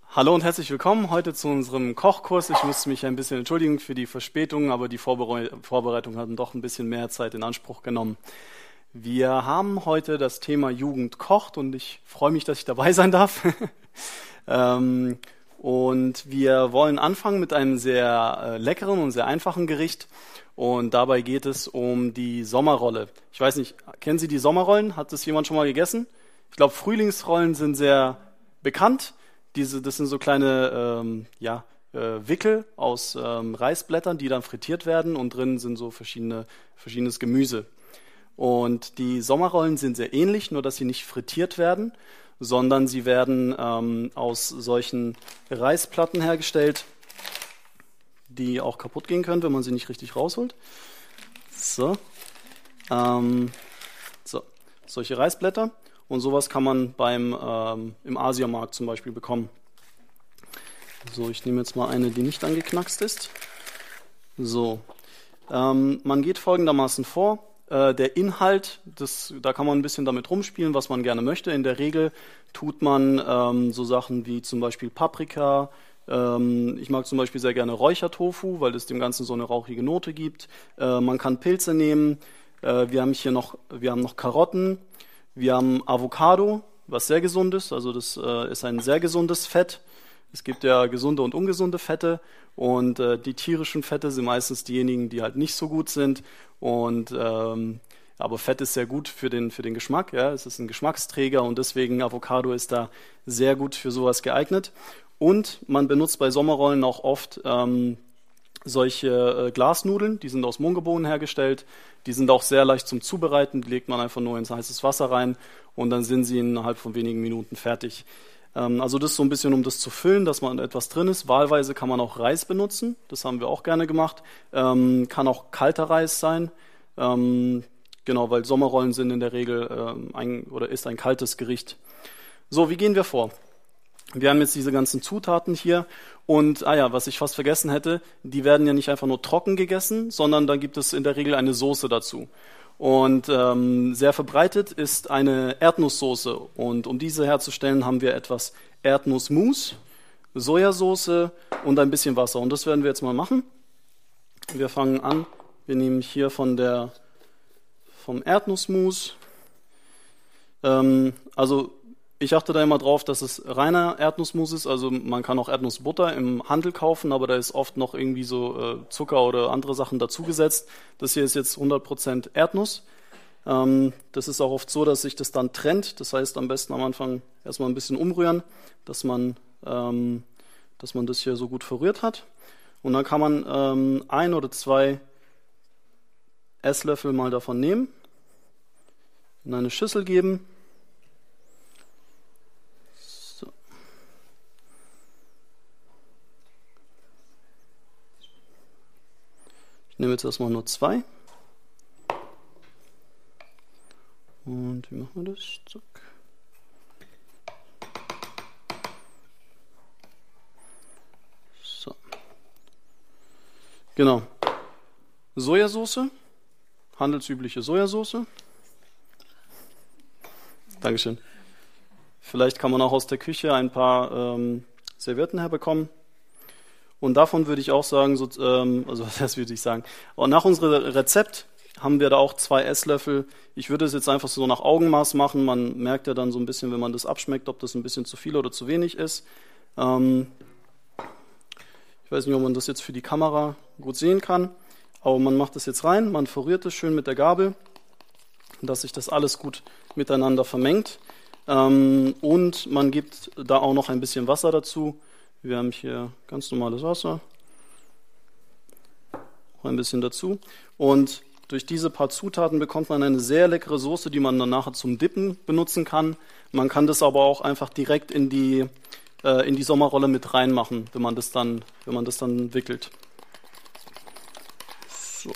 Hallo und herzlich willkommen heute zu unserem Kochkurs. Ich musste mich ein bisschen entschuldigen für die Verspätung, aber die Vorbereitung hat doch ein bisschen mehr Zeit in Anspruch genommen. Wir haben heute das Thema Jugend kocht und ich freue mich, dass ich dabei sein darf. Und wir wollen anfangen mit einem sehr leckeren und sehr einfachen Gericht. Und dabei geht es um die Sommerrolle. Ich weiß nicht, kennen Sie die Sommerrollen? Hat das jemand schon mal gegessen? Ich glaube, Frühlingsrollen sind sehr bekannt. Das sind so kleine Wickel aus Reisblättern, die dann frittiert werden und drin sind so verschiedenes Gemüse. Und die Sommerrollen sind sehr ähnlich, nur dass sie nicht frittiert werden, sondern sie werden aus solchen Reisplatten hergestellt, die auch kaputt gehen können, wenn man sie nicht richtig rausholt. Solche Reisblätter. Und sowas kann man im Asiamarkt zum Beispiel bekommen. So, ich nehme jetzt mal eine, die nicht angeknackst ist. So, man geht folgendermaßen vor. Der Inhalt, da kann man ein bisschen damit rumspielen, was man gerne möchte. In der Regel tut man so Sachen wie zum Beispiel Paprika. Ich mag zum Beispiel sehr gerne Räuchertofu, weil es dem Ganzen so eine rauchige Note gibt. Man kann Pilze nehmen. Wir haben noch Karotten. Wir haben Avocado, was sehr gesund ist. Also das ist ein sehr gesundes Fett. Es gibt ja gesunde und ungesunde Fette. Und die tierischen Fette sind meistens diejenigen, die halt nicht so gut sind. Aber Fett ist sehr gut für den Geschmack. Ja? Es ist ein Geschmacksträger und deswegen Avocado ist da sehr gut für sowas geeignet. Und man benutzt bei Sommerrollen auch oft solche Glasnudeln, die sind aus Mungebohnen hergestellt. Die sind auch sehr leicht zum Zubereiten. Die legt man einfach nur ins heißes Wasser rein und dann sind sie innerhalb von wenigen Minuten fertig. Also das ist so ein bisschen, um das zu füllen, dass man etwas drin ist. Wahlweise kann man auch Reis benutzen. Das haben wir auch gerne gemacht. Kann auch kalter Reis sein. Genau, weil Sommerrollen sind in der Regel ist ein kaltes Gericht. So, wie gehen wir vor? Wir haben jetzt diese ganzen Zutaten hier und, was ich fast vergessen hätte, die werden ja nicht einfach nur trocken gegessen, sondern da gibt es in der Regel eine Soße dazu. Und sehr verbreitet ist eine Erdnusssoße und um diese herzustellen, haben wir etwas Erdnussmus, Sojasauce und ein bisschen Wasser. Und das werden wir jetzt mal machen. Wir fangen an, wir nehmen hier vom Erdnussmus, ich achte da immer drauf, dass es reiner Erdnussmus ist. Also man kann auch Erdnussbutter im Handel kaufen, aber da ist oft noch irgendwie so Zucker oder andere Sachen dazugesetzt. Das hier ist jetzt 100% Erdnuss. Das ist auch oft so, dass sich das dann trennt. Das heißt, am besten am Anfang erstmal ein bisschen umrühren, dass man das hier so gut verrührt hat. Und dann kann man 1 oder 2 Esslöffel mal davon nehmen, in eine Schüssel geben. Ich nehme jetzt erstmal nur 2. Und wie machen wir das? Zack. So. Genau. Sojasauce. Handelsübliche Sojasauce. Dankeschön. Vielleicht kann man auch aus der Küche ein paar Servietten herbekommen. Und davon würde ich auch sagen, das würde ich sagen. Und nach unserem Rezept haben wir da auch 2 Esslöffel. Ich würde es jetzt einfach so nach Augenmaß machen. Man merkt ja dann so ein bisschen, wenn man das abschmeckt, ob das ein bisschen zu viel oder zu wenig ist. Ich weiß nicht, ob man das jetzt für die Kamera gut sehen kann. Aber man macht das jetzt rein, man verrührt es schön mit der Gabel, dass sich das alles gut miteinander vermengt. Und man gibt da auch noch ein bisschen Wasser dazu. Wir haben hier ganz normales Wasser, auch ein bisschen dazu. Und durch diese paar Zutaten bekommt man eine sehr leckere Soße, die man dann nachher zum Dippen benutzen kann. Man kann das aber auch einfach direkt in die Sommerrolle mit reinmachen, wenn man das dann wickelt. So.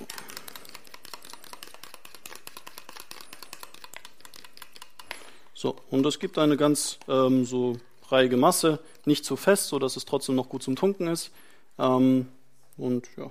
So, und das gibt eine ganz so breiige Masse, nicht zu fest, sodass es trotzdem noch gut zum Tunken ist. Und ja.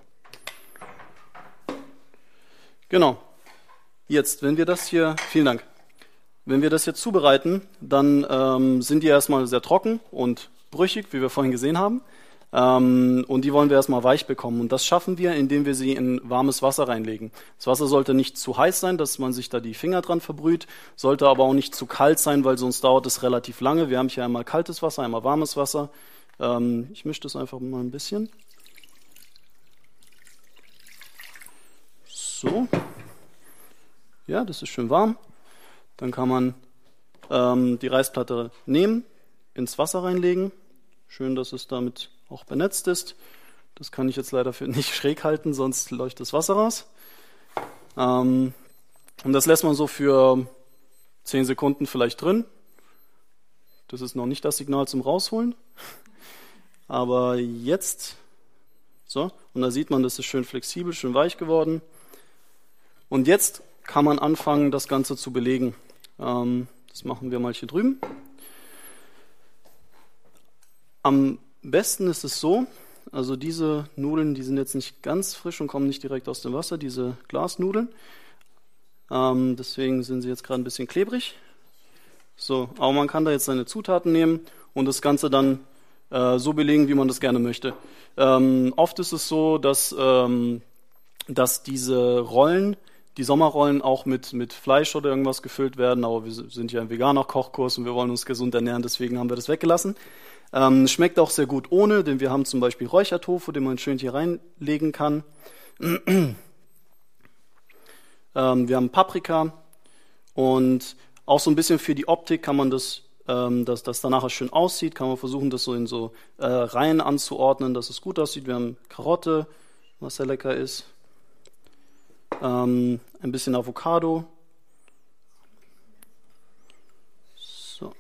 Genau. Jetzt, vielen Dank. Wenn wir das jetzt zubereiten, dann sind die erstmal sehr trocken und brüchig, wie wir vorhin gesehen haben. Und die wollen wir erstmal weich bekommen. Und das schaffen wir, indem wir sie in warmes Wasser reinlegen. Das Wasser sollte nicht zu heiß sein, dass man sich da die Finger dran verbrüht, sollte aber auch nicht zu kalt sein, weil sonst dauert es relativ lange. Wir haben hier einmal kaltes Wasser, einmal warmes Wasser. Ich mische das einfach mal ein bisschen. So. Ja, das ist schön warm. Dann kann man die Reisplatte nehmen, ins Wasser reinlegen. Schön, dass es damit auch benetzt ist. Das kann ich jetzt leider für nicht schräg halten, sonst läuft das Wasser raus. Und das lässt man so für 10 Sekunden vielleicht drin. Das ist noch nicht das Signal zum Rausholen. Aber jetzt, so, und da sieht man, das ist schön flexibel, schön weich geworden. Und jetzt kann man anfangen, das Ganze zu belegen. Das machen wir mal hier drüben. Am besten ist es so, also diese Nudeln, die sind jetzt nicht ganz frisch und kommen nicht direkt aus dem Wasser, diese Glasnudeln. Deswegen sind sie jetzt gerade ein bisschen klebrig. So, aber man kann da jetzt seine Zutaten nehmen und das Ganze dann so belegen, wie man das gerne möchte. Oft ist es so, dass diese Rollen, die Sommerrollen, auch mit Fleisch oder irgendwas gefüllt werden, aber wir sind ja ein veganer Kochkurs und wir wollen uns gesund ernähren, deswegen haben wir das weggelassen. Schmeckt auch sehr gut ohne, denn wir haben zum Beispiel Räuchertofu, den man schön hier reinlegen kann. Wir haben Paprika und auch so ein bisschen für die Optik kann man dass das danach schön aussieht, kann man versuchen, das so in so Reihen anzuordnen, dass es gut aussieht. Wir haben Karotte, was sehr lecker ist. Ein bisschen Avocado. So.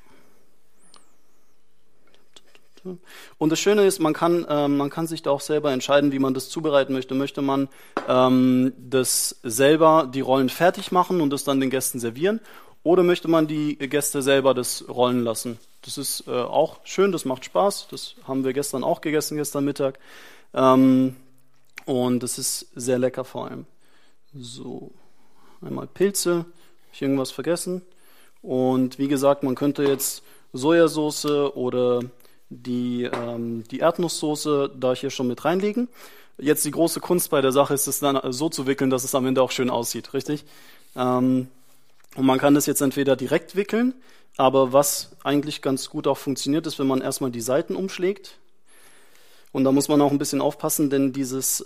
Und das Schöne ist, man kann sich da auch selber entscheiden, wie man das zubereiten möchte. Möchte man das selber, die Rollen fertig machen und das dann den Gästen servieren? Oder möchte man die Gäste selber das rollen lassen? Das ist auch schön, das macht Spaß. Das haben wir gestern auch gegessen, gestern Mittag. Und das ist sehr lecker vor allem. So, einmal Pilze. Habe ich irgendwas vergessen? Und wie gesagt, man könnte jetzt Sojasauce oder die Erdnusssoße da hier schon mit reinlegen. Jetzt die große Kunst bei der Sache ist es dann so zu wickeln, dass es am Ende auch schön aussieht, richtig? Und man kann das jetzt entweder direkt wickeln, aber was eigentlich ganz gut auch funktioniert, ist, wenn man erstmal die Seiten umschlägt. Und da muss man auch ein bisschen aufpassen, denn dieses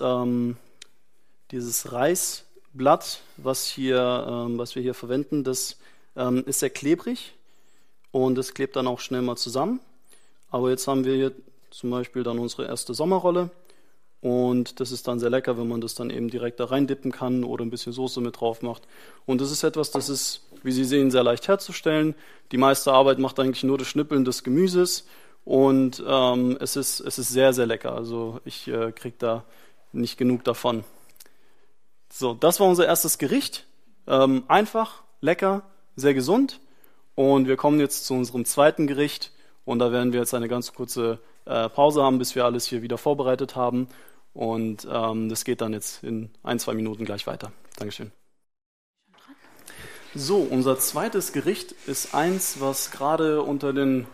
Reisblatt, was wir hier verwenden, das ist sehr klebrig und das klebt dann auch schnell mal zusammen. Aber jetzt haben wir hier zum Beispiel dann unsere erste Sommerrolle und das ist dann sehr lecker, wenn man das dann eben direkt da reindippen kann oder ein bisschen Soße mit drauf macht. Und das ist etwas, das ist, wie Sie sehen, sehr leicht herzustellen. Die meiste Arbeit macht eigentlich nur das Schnippeln des Gemüses und es ist sehr, sehr lecker. Also ich kriege da nicht genug davon. So, das war unser erstes Gericht. Einfach, lecker, sehr gesund. Und wir kommen jetzt zu unserem zweiten Gericht. Und da werden wir jetzt eine ganz kurze Pause haben, bis wir alles hier wieder vorbereitet haben. Und das geht dann jetzt in 1-2 Minuten gleich weiter. Dankeschön. So, unser zweites Gericht ist eins, was gerade unter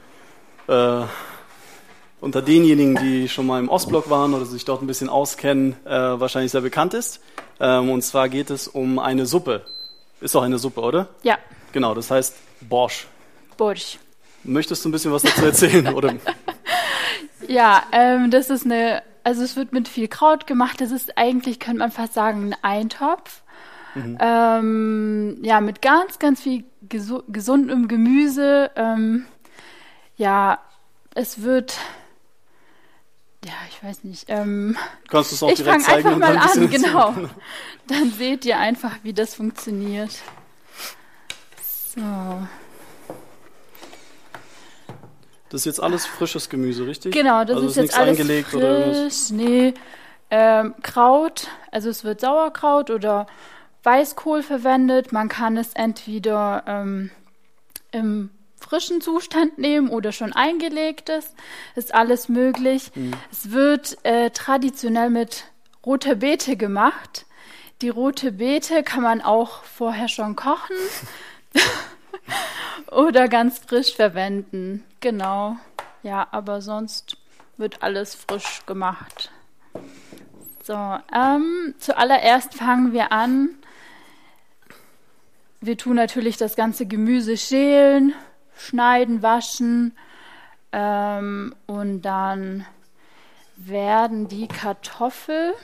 denjenigen, die schon mal im Ostblock waren oder sich dort ein bisschen auskennen, wahrscheinlich sehr bekannt ist. Und zwar geht es um eine Suppe. Ist doch eine Suppe, oder? Ja. Genau, das heißt Borsch. Borsch. Möchtest du ein bisschen was dazu erzählen? Oder? Ja, das ist es wird mit viel Kraut gemacht. Das ist eigentlich, könnte man fast sagen, ein Eintopf. Mhm. Mit ganz, ganz viel gesundem Gemüse. Es wird, ich weiß nicht. Kannst du es auch direkt Ich zeigen? fange einfach mal an, genau. Dann seht ihr einfach, wie das funktioniert. So. Das ist jetzt alles frisches Gemüse, richtig? Genau, das also ist jetzt alles eingelegt frisch. Oder irgendwas? Nee, Kraut, also es wird Sauerkraut oder Weißkohl verwendet. Man kann es entweder im frischen Zustand nehmen oder schon eingelegtes. Ist alles möglich. Es wird traditionell mit roter Beete gemacht. Die rote Beete kann man auch vorher schon kochen oder ganz frisch verwenden. Genau. Ja, aber sonst wird alles frisch gemacht. So, zuallererst fangen wir an. Wir tun natürlich das ganze Gemüse schälen, schneiden, waschen und dann werden die Kartoffeln.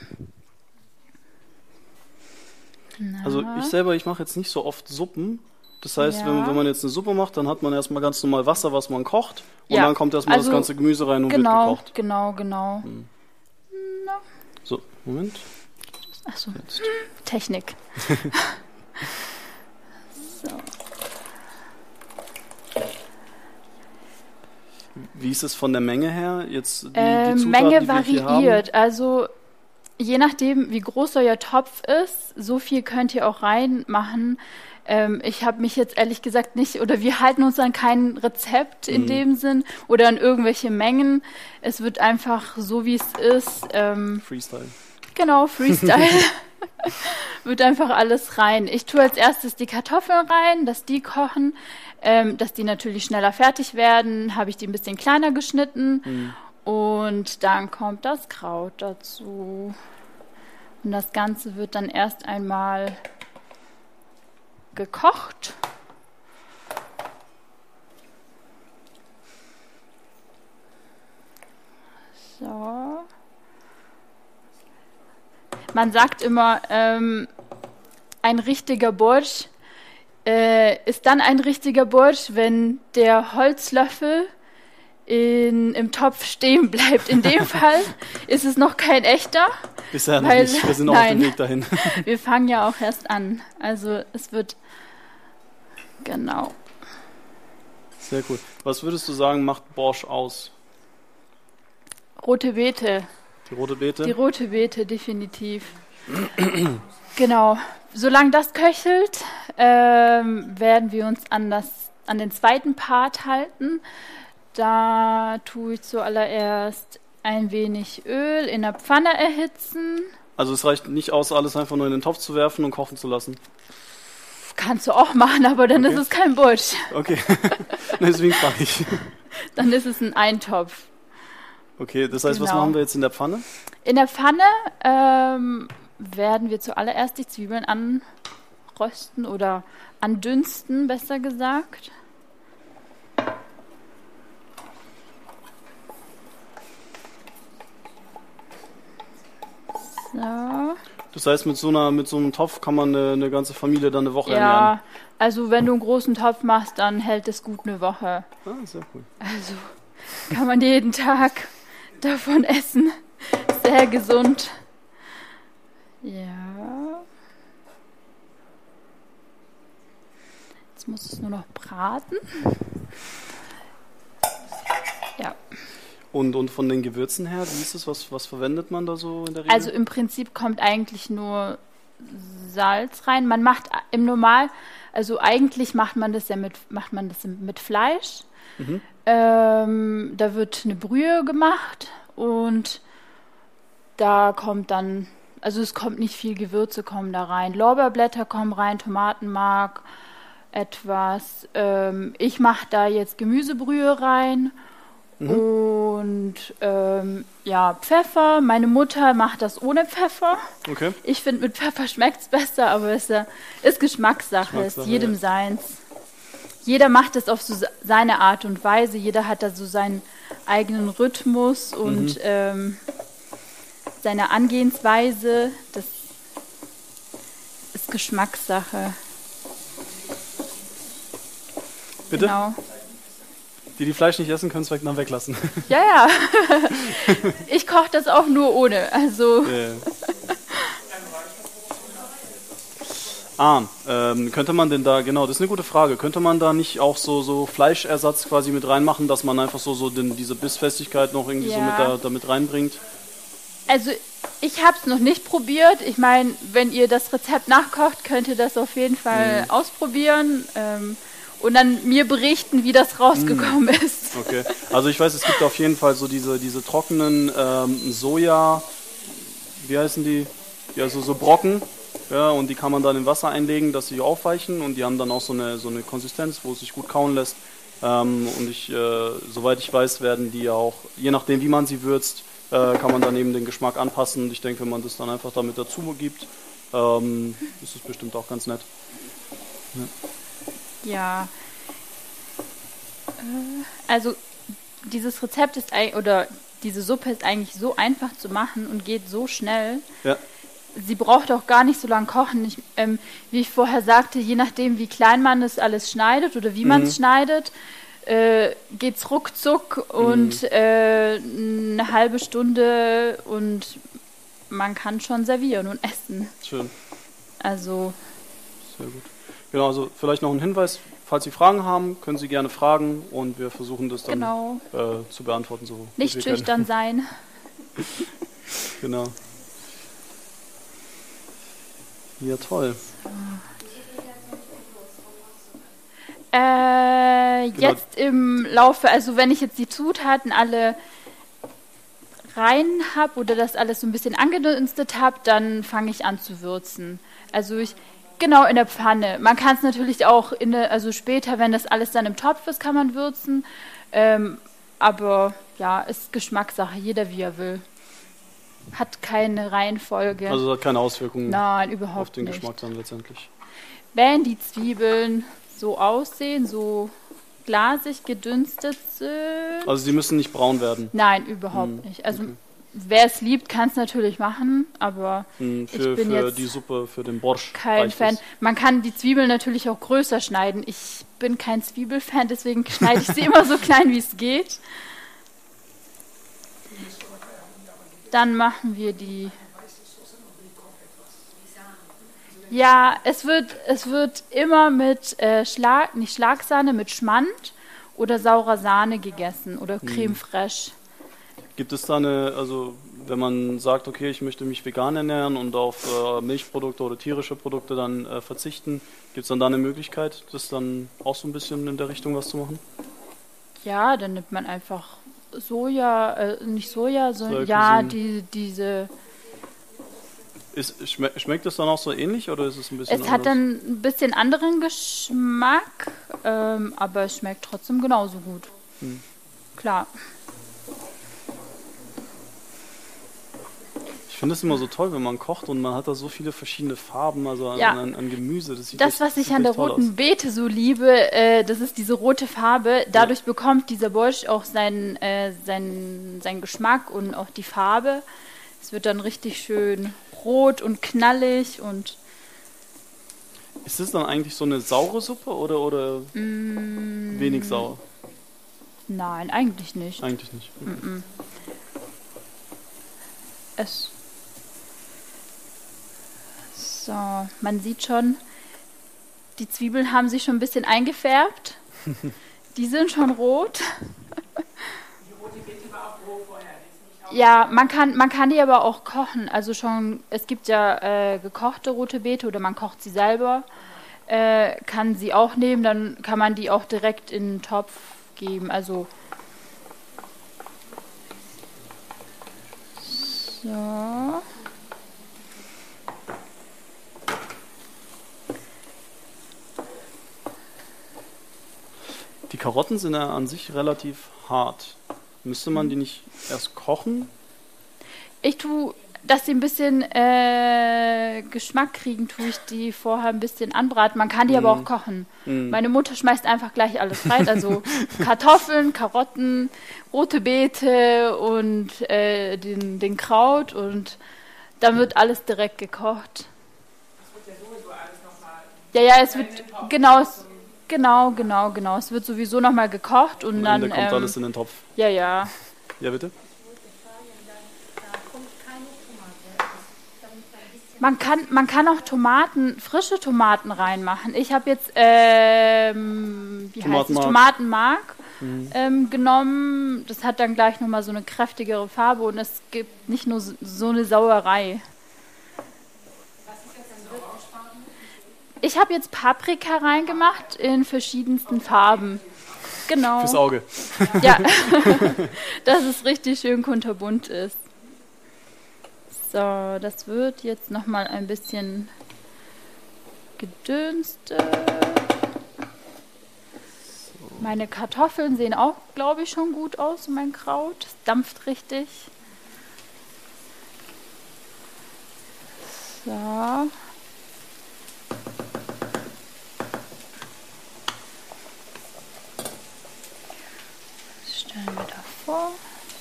Also ich mache jetzt nicht so oft Suppen. Das heißt, wenn man jetzt eine Suppe macht, dann hat man erstmal ganz normal Wasser, was man kocht. Und dann kommt erstmal das ganze Gemüse rein und wird gekocht. Genau. So, Moment. Achso, Technik. So. Wie ist es von der Menge her? Jetzt die Zutaten, Menge die wir hier variiert. haben? Also je nachdem, wie groß euer Topf ist, so viel könnt ihr auch reinmachen. Ich habe mich jetzt ehrlich gesagt nicht, oder wir halten uns an kein Rezept in dem Sinn oder an irgendwelche Mengen. Es wird einfach so, wie es ist. Freestyle. Genau, Freestyle. Wird einfach alles rein. Ich tue als erstes die Kartoffeln rein, dass die kochen, dass die natürlich schneller fertig werden. Habe ich die ein bisschen kleiner geschnitten. Und dann kommt das Kraut dazu. Und das Ganze wird dann erst einmal gekocht. So. Man sagt immer, ein richtiger Borsch ist dann ein richtiger Borsch, wenn der Holzlöffel im Topf stehen bleibt. In dem Fall ist es noch kein echter. Bisher noch nicht, wir sind noch auf dem Weg dahin. Wir fangen ja auch erst an. Also es wird, genau. Sehr cool. Was würdest du sagen, macht Borsch aus? Rote Beete. Die rote Beete? Die rote Beete, definitiv. Genau. Solange das köchelt, werden wir uns an den zweiten Part halten. Da tue ich zuallererst ein wenig Öl in der Pfanne erhitzen. Also es reicht nicht aus, alles einfach nur in den Topf zu werfen und kochen zu lassen? Kannst du auch machen, aber dann ist es kein Borsch. Okay, deswegen frage ich. Dann ist es ein Eintopf. Okay, das heißt, was Genau. machen wir jetzt in der Pfanne? In der Pfanne werden wir zuallererst die Zwiebeln anrösten oder andünsten, besser gesagt. So. Das heißt, mit so einem Topf kann man eine ganze Familie dann eine Woche ernähren? Ja, also wenn du einen großen Topf machst, dann hält es gut eine Woche. Ah, sehr cool. Also kann man jeden Tag davon essen. Sehr gesund. Ja. Jetzt muss es nur noch braten. Ja. Und von den Gewürzen her, wie ist es? Was verwendet man da so in der Regel? Also im Prinzip kommt eigentlich nur Salz rein. Man macht also eigentlich macht man das mit Fleisch. Da wird eine Brühe gemacht und da kommt dann, also es kommt nicht viel Gewürze kommen da rein. Lorbeerblätter kommen rein, Tomatenmark, etwas. Ich mache da jetzt Gemüsebrühe rein. Und ja, Pfeffer. Meine Mutter macht das ohne Pfeffer. Okay. Ich finde, mit Pfeffer schmeckt es besser, aber es ist Geschmackssache, ist jedem seins. Jeder macht es auf so seine Art und Weise. Jeder hat da so seinen eigenen Rhythmus und seine Angehensweise. Das ist Geschmackssache. Bitte? Genau. Die Fleisch nicht essen, können es dann weglassen. Ja. Ich koche das auch nur ohne. Also. Könnte man denn da, genau, das ist eine gute Frage, könnte man da nicht auch so Fleischersatz quasi mit reinmachen, dass man einfach diese Bissfestigkeit noch irgendwie so damit reinbringt? Also ich habe es noch nicht probiert. Ich meine, wenn ihr das Rezept nachkocht, könnt ihr das auf jeden Fall ausprobieren. Und dann mir berichten, wie das rausgekommen ist. Okay, also ich weiß, es gibt auf jeden Fall so diese trockenen Soja, wie heißen die? Ja, so Brocken. Ja, und die kann man dann in Wasser einlegen, dass sie aufweichen und die haben dann auch so eine Konsistenz, wo es sich gut kauen lässt. Und soweit ich weiß, werden die auch, je nachdem wie man sie würzt, kann man dann eben den Geschmack anpassen. Und ich denke, wenn man das dann einfach damit dazu gibt, ist es bestimmt auch ganz nett. Ja. Also dieses Rezept ist oder diese Suppe ist eigentlich so einfach zu machen und geht so schnell. Ja. Sie braucht auch gar nicht so lange kochen. Wie ich vorher sagte, je nachdem, wie klein man das alles schneidet oder wie man es schneidet, geht's ruckzuck und eine halbe Stunde und man kann schon servieren und essen. Schön. Also. Sehr gut. Genau, also vielleicht noch ein Hinweis, falls Sie Fragen haben, können Sie gerne fragen und wir versuchen das dann zu beantworten. So nicht schüchtern sein. Genau. Ja, toll. Jetzt im Laufe, also wenn ich jetzt die Zutaten alle rein habe oder das alles so ein bisschen angedünstet habe, dann fange ich an zu würzen. Also genau in der Pfanne. Man kann es natürlich auch also später, wenn das alles dann im Topf ist, kann man würzen. Aber ja, ist Geschmackssache, jeder wie er will. Hat keine Reihenfolge. Also hat keine Auswirkungen auf den Geschmack dann letztendlich. Wenn die Zwiebeln so aussehen, so glasig gedünstet sind. Also sie müssen nicht braun werden? Nein, überhaupt nicht. Also wer es liebt, kann es natürlich machen, aber ich bin jetzt die Suppe, für den Borsch kein Fan. Man kann die Zwiebeln natürlich auch größer schneiden. Ich bin kein Zwiebelfan, deswegen schneide ich sie immer so klein, wie es geht. Dann machen wir die. Ja, es wird immer mit nicht Schlagsahne, mit Schmand oder saurer Sahne gegessen oder Creme fraiche. Gibt es da also wenn man sagt, okay, ich möchte mich vegan ernähren und auf Milchprodukte oder tierische Produkte dann verzichten, gibt es dann da eine Möglichkeit, das dann auch so ein bisschen in der Richtung was zu machen? Ja, dann nimmt man einfach Soja, nicht Soja, sondern diese. Schmeckt es dann auch so ähnlich oder ist es ein bisschen anders? Es hat dann ein bisschen anderen Geschmack, aber es schmeckt trotzdem genauso gut. Klar. Ich finde es immer so toll, wenn man kocht und man hat da so viele verschiedene Farben, also an Gemüse. Was ich an der roten Beete so liebe, das ist diese rote Farbe. Dadurch bekommt dieser Borsch auch seinen Geschmack und auch die Farbe. Es wird dann richtig schön rot und knallig und. Ist das dann eigentlich so eine saure Suppe oder wenig sauer? Nein, eigentlich nicht. Eigentlich nicht. Okay. So, man sieht schon, die Zwiebeln haben sich schon ein bisschen eingefärbt. Die sind schon rot. Die rote Beete war auch roh vorher. Ja, man kann die aber auch kochen. Also es gibt ja gekochte rote Beete oder man kocht sie selber. Kann sie auch nehmen, dann kann man die auch direkt in den Topf geben. Also so. Die Karotten sind ja an sich relativ hart. Müsste man die nicht erst kochen? Ich tue, dass sie ein bisschen Geschmack kriegen, tue ich die vorher ein bisschen anbraten. Man kann die aber auch kochen. Meine Mutter schmeißt einfach gleich alles rein. Also Kartoffeln, Karotten, rote Beete und den Kraut und dann wird alles direkt gekocht. Das wird ja sowieso alles nochmal. Ja, es wird genau. Es wird sowieso nochmal gekocht und dann kommt alles in den Topf. Ja. Ja, bitte? Man kann auch frische Tomaten reinmachen. Ich habe jetzt Tomatenmark genommen. Das hat dann gleich nochmal so eine kräftigere Farbe und es gibt nicht nur so eine Sauerei. Was ist jetzt denn so aussparen? Ich habe jetzt Paprika reingemacht in verschiedensten Farben. Genau. Fürs Auge. Ja, dass es richtig schön kunterbunt ist. So, das wird jetzt nochmal ein bisschen gedünstet. Meine Kartoffeln sehen auch, glaube ich, schon gut aus, mein Kraut. Es dampft richtig. So. Das stellen wir davor.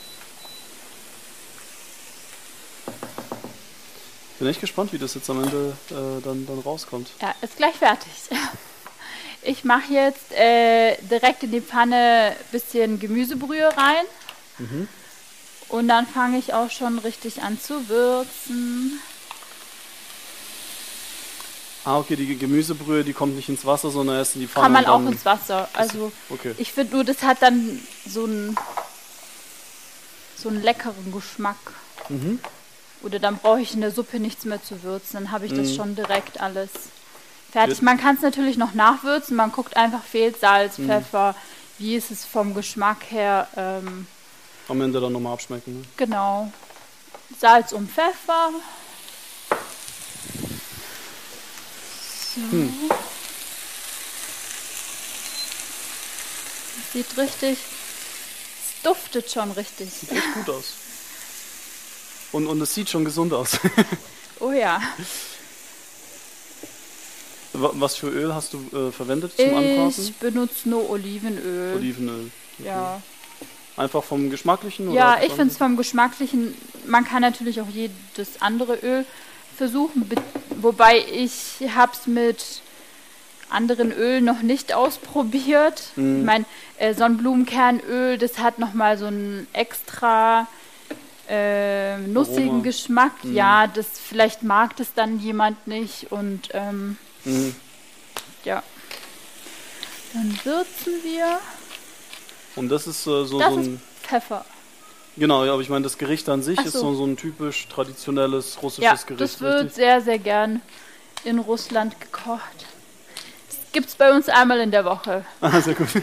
Bin echt gespannt, wie das jetzt am Ende dann rauskommt. Ja, ist gleich fertig. Ich mache jetzt direkt in die Pfanne ein bisschen Gemüsebrühe rein. Und dann fange ich auch schon richtig an zu würzen. Ah, okay, die Gemüsebrühe, die kommt nicht ins Wasser, sondern erst in die Pfanne. Kann man und auch dann ins Wasser. Also okay. ich finde nur, das hat dann so einen leckeren Geschmack. Oder dann brauche ich in der Suppe nichts mehr zu würzen. Dann habe ich das schon direkt alles fertig. Man kann es natürlich noch nachwürzen. Man guckt einfach, fehlt Salz, Pfeffer. Wie ist es vom Geschmack her? Am Ende dann nochmal abschmecken. Ne? Genau. Salz und Pfeffer. So. Das sieht richtig, es duftet schon richtig. Sieht echt gut aus. Und es sieht schon gesund aus. Oh ja. Was für Öl hast du verwendet zum Anbraten? Ich benutze nur Olivenöl. Olivenöl. Okay. Ja. Einfach vom Geschmacklichen? Ja, oder ich finde es vom Geschmacklichen. Man kann natürlich auch jedes andere Öl versuchen, wobei ich habe es mit anderen Ölen noch nicht ausprobiert. Ich meine, Sonnenblumenkernöl, das hat nochmal so einen extra nussigen Aroma. Geschmack. Ja, das vielleicht mag das dann jemand nicht und ja. Dann würzen wir. Und das ist Das so ist ein... Pfeffer. Genau, ja, aber ich meine, das Gericht an sich Ach ist so. so ein typisch traditionelles russisches Ja, Gericht. das wird richtig? sehr, sehr gern in Russland gekocht. Das gibt es bei uns einmal in der Woche. Ah, sehr gut.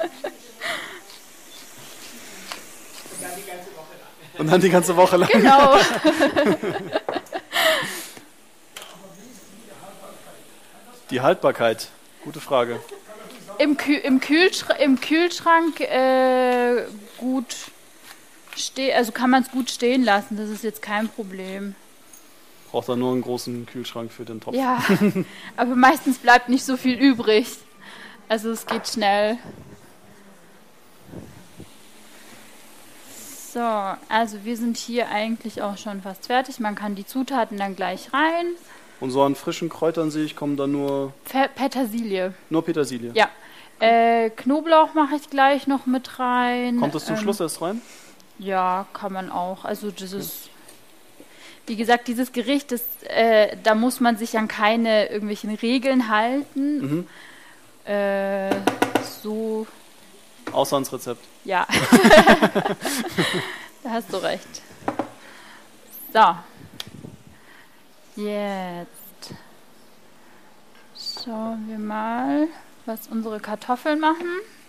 Und dann die ganze Woche lang. Genau. Die Haltbarkeit, gute Frage. Im Kühlschrank gut also kann man es gut stehen lassen. Das ist jetzt kein Problem. Braucht dann nur einen großen Kühlschrank für den Topf. Ja, aber meistens bleibt nicht so viel übrig. Also es geht schnell. So, also wir sind hier eigentlich auch schon fast fertig. Man kann die Zutaten dann gleich rein. Und so an frischen Kräutern sehe ich, kommen dann nur Petersilie. Petersilie. Ja. Knoblauch mache ich gleich noch mit rein. Kommt das zum Schluss erst rein? Ja, kann man auch. Also das ist, wie gesagt, dieses Gericht, da muss man sich an keine irgendwelchen Regeln halten. So. Außer ans Rezept. Ja. Da hast du recht. So. Jetzt schauen wir mal, was unsere Kartoffeln machen.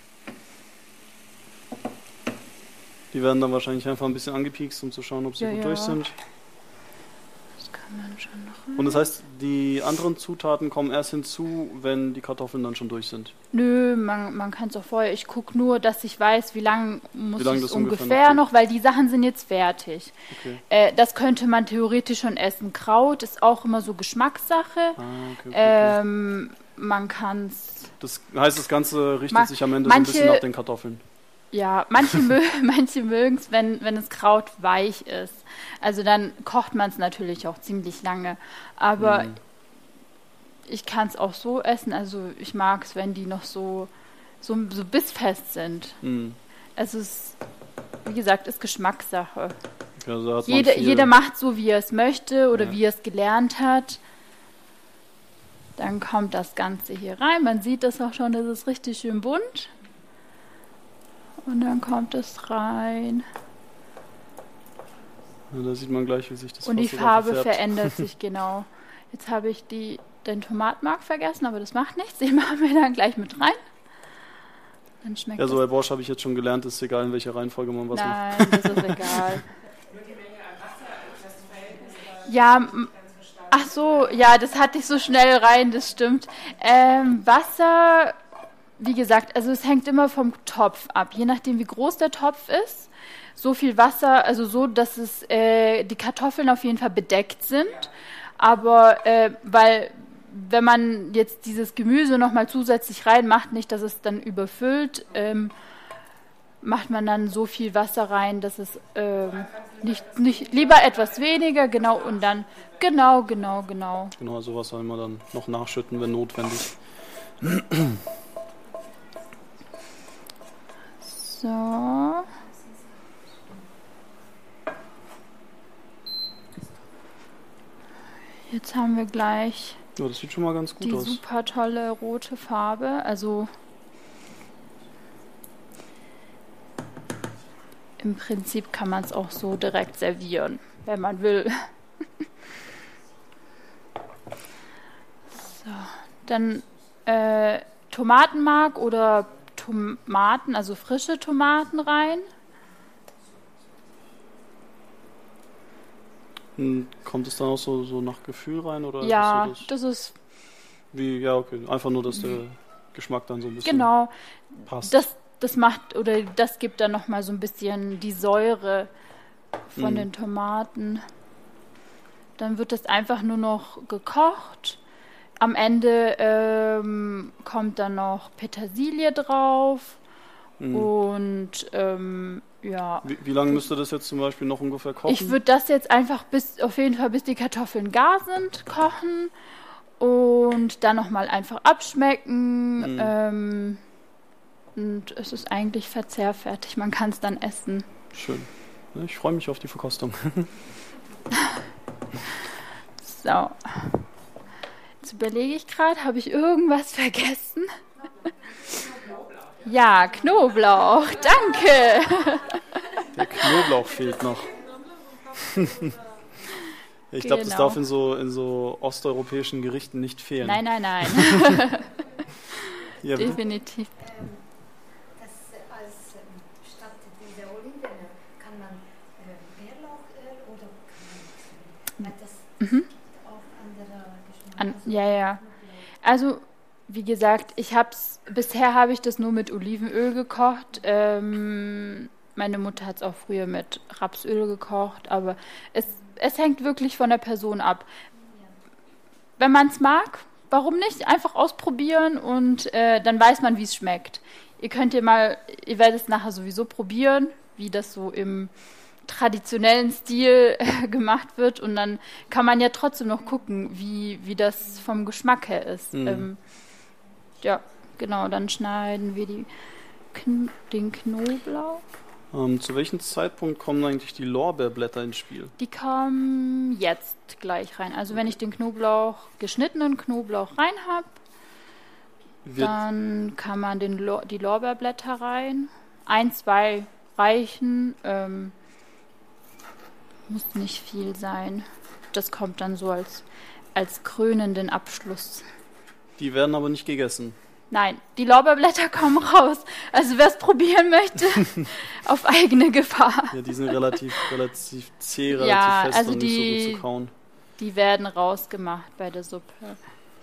Die werden dann wahrscheinlich einfach ein bisschen angepiekst, um zu schauen, ob sie gut durch sind. Das kann man schon noch. Und das heißt, die anderen Zutaten kommen erst hinzu, wenn die Kartoffeln dann schon durch sind. Nö, man kann es auch vorher. Ich gucke nur, dass ich weiß, wie lange muss Wie lang es das ungefähr noch, weil die Sachen sind jetzt fertig. Okay. Das könnte man theoretisch schon essen. Kraut ist auch immer so Geschmackssache. Okay. Man kann es. Das heißt, das Ganze richtet sich am Ende so ein bisschen nach den Kartoffeln. Ja, manche mögen es, wenn das Kraut weich ist. Also dann kocht man es natürlich auch ziemlich lange. Aber ich kann es auch so essen. Also ich mag es, wenn die noch so bissfest sind. Also es, wie gesagt, ist Geschmackssache. Also Jeder macht so, wie er es möchte oder wie er es gelernt hat. Dann kommt das Ganze hier rein. Man sieht das auch schon, das ist richtig schön bunt. Und dann kommt es rein. Ja, da sieht man gleich, wie sich das Und die sogar Farbe verfärbt. verändert sich, genau. Jetzt habe ich den Tomatenmark vergessen, aber das macht nichts. Den machen wir dann gleich mit rein. Dann schmeckt Ja, so das. bei Borscht habe ich jetzt schon gelernt, ist egal, in welcher Reihenfolge man was macht. Nein, das ist egal. Ja, ach so, ja, das hatte ich so schnell rein, das stimmt. Wasser wie gesagt, also es hängt immer vom Topf ab. Je nachdem, wie groß der Topf ist, so viel Wasser, also so, dass die Kartoffeln auf jeden Fall bedeckt sind. Aber weil, wenn man jetzt dieses Gemüse nochmal zusätzlich reinmacht, nicht, dass es dann überfüllt, macht man dann so viel Wasser rein, dass es nicht lieber etwas weniger, genau, und dann, genau. Genau, sowas soll man dann noch nachschütten, wenn notwendig. So. Jetzt haben wir gleich Ja, das sieht schon mal ganz gut die aus. super tolle rote Farbe. Also im Prinzip kann man es auch so direkt servieren, wenn man will. So, dann Tomatenmark oder Tomaten, also frische Tomaten rein. Kommt es dann auch so nach Gefühl rein? Oder Ja, ist so das ist ja, okay. Einfach nur, dass der Geschmack dann so ein bisschen genau. passt. Das macht oder das gibt dann noch mal so ein bisschen die Säure von den Tomaten. Dann wird das einfach nur noch gekocht. Am Ende kommt dann noch Petersilie drauf und ja. Wie lange müsste das jetzt zum Beispiel noch ungefähr kochen? Ich würde das jetzt einfach auf jeden Fall bis die Kartoffeln gar sind, kochen und dann nochmal einfach abschmecken. Und es ist eigentlich verzehrfertig. Man kann es dann essen. Schön. Ich freue mich auf die Verkostung. So. Jetzt überlege ich gerade, habe ich irgendwas vergessen? Ja, Knoblauch. Danke. Der Knoblauch fehlt noch. Ich glaube, das Genau. darf in so osteuropäischen Gerichten nicht fehlen. Nein. Ja, bitte? Definitiv. Das als statt dieser Olivenöl kann man Bärlauchöl oder kann man, weil das auch andere Geschmack. Ja. Also, wie gesagt, bisher habe ich das nur mit Olivenöl gekocht. Meine Mutter hat es auch früher mit Rapsöl gekocht, aber es hängt wirklich von der Person ab. Wenn man es mag, warum nicht? Einfach ausprobieren und dann weiß man, wie es schmeckt. Ihr werdet es nachher sowieso probieren, wie das so im traditionellen Stil gemacht wird und dann kann man ja trotzdem noch gucken, wie das vom Geschmack her ist. Ja, genau, dann schneiden wir den Knoblauch. Zu welchem Zeitpunkt kommen eigentlich die Lorbeerblätter ins Spiel? Die kommen jetzt gleich rein. Also wenn ich den geschnittenen Knoblauch rein habe, dann kann man die Lorbeerblätter rein. 1, 2 reichen. Muss nicht viel sein. Das kommt dann so als krönenden Abschluss. Die werden aber nicht gegessen. Nein, die Lorbeerblätter kommen raus. Also wer es probieren möchte, auf eigene Gefahr. Ja, die sind relativ zäh, relativ Ja, fest also und nicht so gut zu kauen. Die werden rausgemacht bei der Suppe.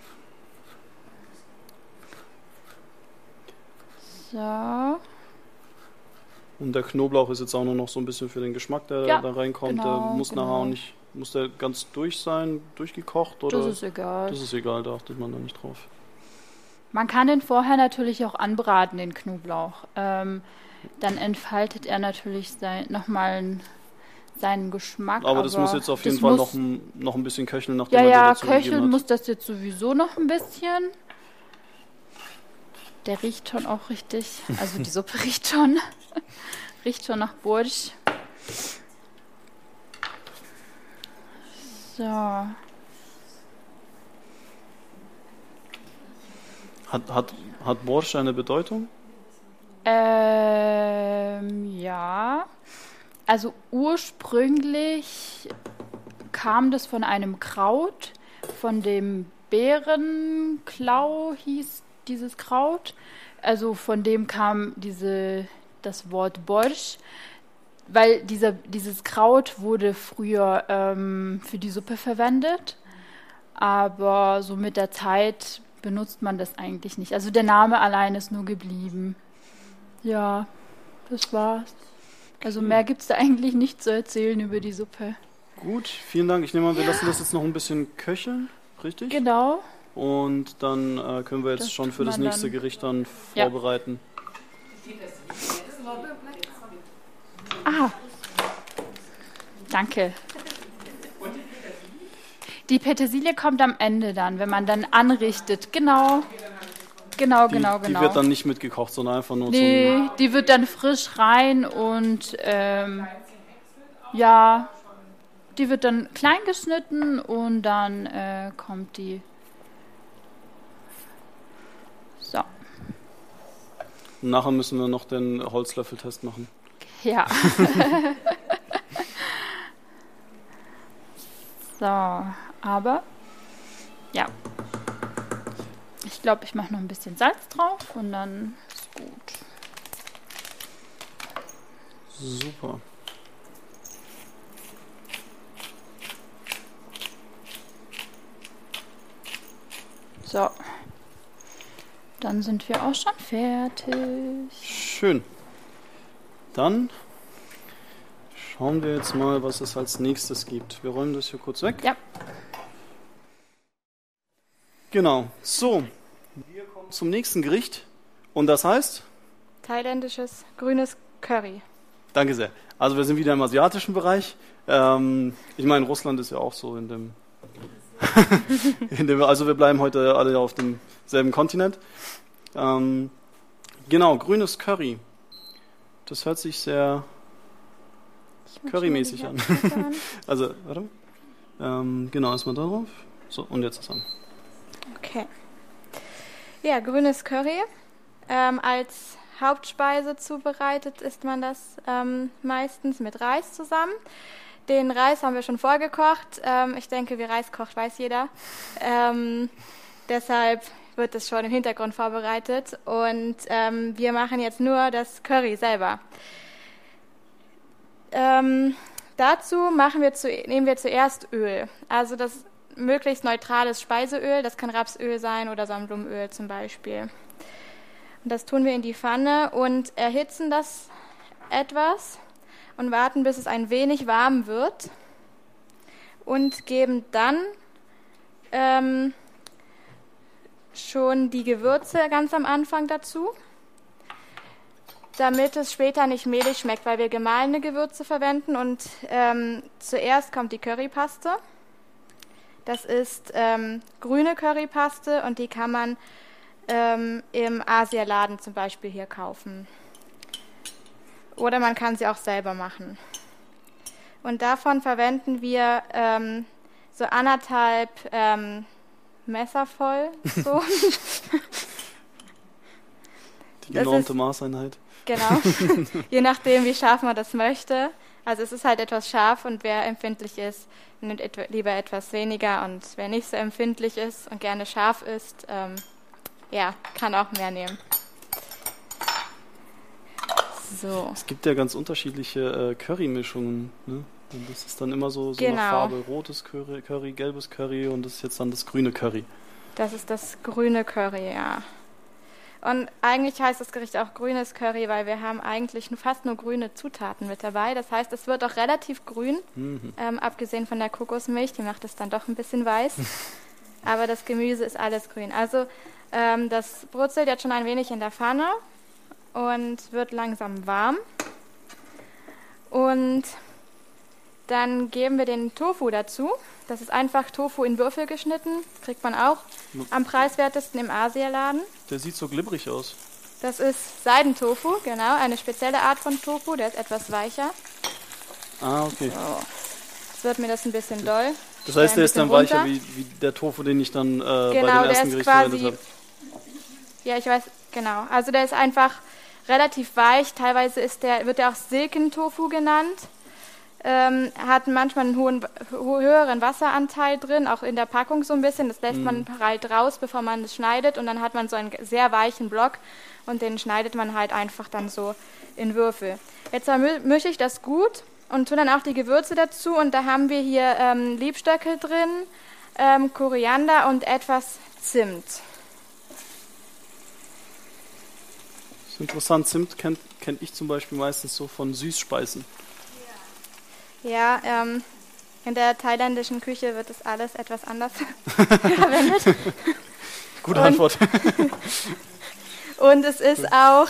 So. Und der Knoblauch ist jetzt auch nur noch so ein bisschen für den Geschmack, der Ja, da reinkommt. genau, Der muss nachher auch nicht, muss der ganz durchgekocht? Oder? Das ist egal. Das ist egal, da achtet man da nicht drauf. Man kann den vorher natürlich auch anbraten, den Knoblauch. Dann entfaltet er natürlich nochmal seinen Geschmack. Aber das muss jetzt auf jeden Fall noch ein bisschen köcheln, nachdem Ja, man den ja, dazu gegeben köcheln hat. muss das jetzt sowieso noch ein bisschen. Der riecht schon auch richtig. Also die Suppe riecht schon. Riecht schon nach Bursch. So. Hat Borsch eine Bedeutung? Ja. Also ursprünglich kam das von einem Kraut, von dem Bärenklau hieß dieses Kraut. Also von dem kam das Wort Borsch, weil dieses Kraut wurde früher für die Suppe verwendet. Aber so mit der Zeit benutzt man das eigentlich nicht. Also der Name allein ist nur geblieben. Ja, das war's. Also mehr gibt's da eigentlich nicht zu erzählen über die Suppe. Gut, vielen Dank. Ich nehme an, wir lassen das jetzt noch ein bisschen köcheln, richtig? Genau. Und dann können wir jetzt Das schon tut für das man nächste dann. Gericht dann Ja. vorbereiten. Ah, danke. Die Petersilie kommt am Ende dann, wenn man dann anrichtet. Genau. Die wird dann nicht mitgekocht, sondern einfach nur Nee, die wird dann frisch rein und ja, die wird dann klein geschnitten und dann kommt die. So, Und nachher müssen wir noch den Holzlöffeltest machen. ja. So, aber ja. Ich glaube, ich mache noch ein bisschen Salz drauf und dann ist gut. Super. So. Dann sind wir auch schon fertig. Schön. Dann schauen wir jetzt mal, was es als nächstes gibt. Wir räumen das hier kurz weg. Ja. Genau. So, wir kommen zum nächsten Gericht. Und das heißt? Thailändisches grünes Curry. Danke sehr. Also wir sind wieder im asiatischen Bereich. Ich meine, Russland ist ja auch so in dem... also wir bleiben heute alle auf demselben Kontinent. Genau, grünes Curry. Das hört sich sehr currymäßig an. Also, warte. Genau, erstmal da drauf. So, und jetzt ist an. Okay. Ja, grünes Curry. Als Hauptspeise zubereitet isst man das meistens mit Reis zusammen. Den Reis haben wir schon vorgekocht. Ich denke, wie Reis kocht, weiß jeder. Deshalb wird das schon im Hintergrund vorbereitet. Und wir machen jetzt nur das Curry selber. Dazu nehmen wir zuerst Öl. Also das möglichst neutrales Speiseöl. Das kann Rapsöl sein oder Sonnenblumenöl zum Beispiel. Und das tun wir in die Pfanne und erhitzen das etwas und warten, bis es ein wenig warm wird und geben dann schon die Gewürze ganz am Anfang dazu, damit es später nicht mehlig schmeckt, weil wir gemahlene Gewürze verwenden und zuerst kommt die Currypaste. Das ist grüne Currypaste und die kann man im Asialaden zum Beispiel hier kaufen. Oder man kann sie auch selber machen. Und davon verwenden wir so 1,5 Messer voll. So. Die genormte Maßeinheit. Genau, je nachdem, wie scharf man das möchte. Also es ist halt etwas scharf und wer empfindlich ist, nimmt lieber etwas weniger. Und wer nicht so empfindlich ist und gerne scharf isst, kann auch mehr nehmen. So. Es gibt ja ganz unterschiedliche Curry-Mischungen. Ne? Und das ist dann immer so Genau. eine Farbe. Rotes Curry, gelbes Curry und das ist jetzt dann das grüne Curry. Das ist das grüne Curry, ja. Und eigentlich heißt das Gericht auch grünes Curry, weil wir haben eigentlich fast nur grüne Zutaten mit dabei. Das heißt, es wird auch relativ grün, abgesehen von der Kokosmilch, die macht es dann doch ein bisschen weiß. Aber das Gemüse ist alles grün. Also das brutzelt jetzt schon ein wenig in der Pfanne und wird langsam warm. Und dann geben wir den Tofu dazu. Das ist einfach Tofu in Würfel geschnitten. Kriegt man auch am preiswertesten im Asialaden. Der sieht so glibberig aus. Das ist Seidentofu, genau, eine spezielle Art von Tofu, der ist etwas weicher. Ah, okay. So. Jetzt wird mir das ein bisschen doll. Das heißt, der ist dann runter. weicher wie der Tofu, den ich dann bei dem Genau, der ersten ist Gericht verwendet quasi, habe. ja, ich weiß, genau. Also der ist einfach relativ weich. Teilweise wird der auch Silkentofu genannt. Hat manchmal einen höheren Wasseranteil drin, auch in der Packung so ein bisschen. Das lässt man halt raus, bevor man es schneidet. Und dann hat man so einen sehr weichen Block und den schneidet man halt einfach dann so in Würfel. Jetzt mische ich das gut und tue dann auch die Gewürze dazu. Und da haben wir hier Liebstöcke drin, Koriander und etwas Zimt. Das ist interessant. Zimt kenn ich zum Beispiel meistens so von Süßspeisen. Ja, in der thailändischen Küche wird das alles etwas anders verwendet. Gute Antwort. Und es ist auch,